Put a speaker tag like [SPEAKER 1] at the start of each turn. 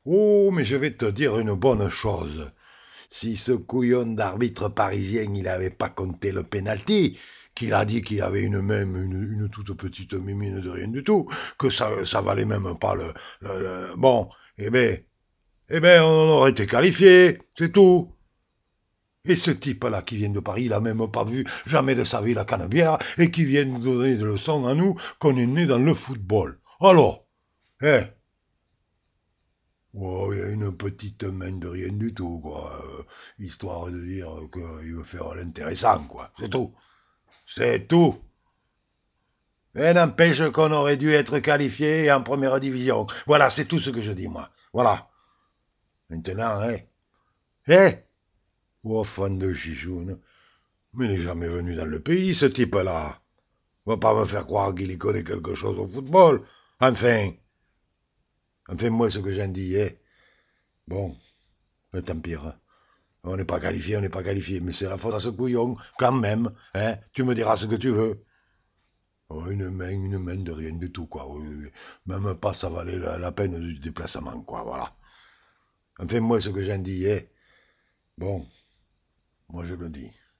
[SPEAKER 1] Oh, mais je vais te dire une bonne chose. Si ce couillon d'arbitre parisien, il avait pas compté le penalty, qu'il a dit qu'il avait une toute petite mimine de rien du tout, que ça valait même pas bon, eh ben, on aurait été qualifié, c'est tout. Et ce type-là qui vient de Paris, il a même pas vu jamais de sa vie la canebière et qui vient nous donner des leçons à nous qu'on est né dans le football. Alors, eh, oh, il y a une petite main de rien du tout, quoi. Histoire de dire qu'il veut faire l'intéressant, quoi. C'est tout. C'est tout. Mais n'empêche qu'on aurait dû être qualifié en première division. Voilà, c'est tout ce que je dis, moi. Voilà. Maintenant, hein. Eh, oh, fan de chichoune. Mais il n'est jamais venu dans le pays, ce type-là. Va pas me faire croire qu'il y connaît quelque chose au football. Enfin. Enfin, moi, ce que j'en dis, hein. Bon, tant pis, hein. On n'est pas qualifié, on n'est pas qualifié, mais c'est la faute à ce couillon, quand même, hein. Tu me diras ce que tu veux. Oh, une main de rien du tout, quoi. Même pas ça valait la peine du déplacement, quoi, voilà. Enfin, moi, ce que j'en dis, hein. Bon, moi je le dis.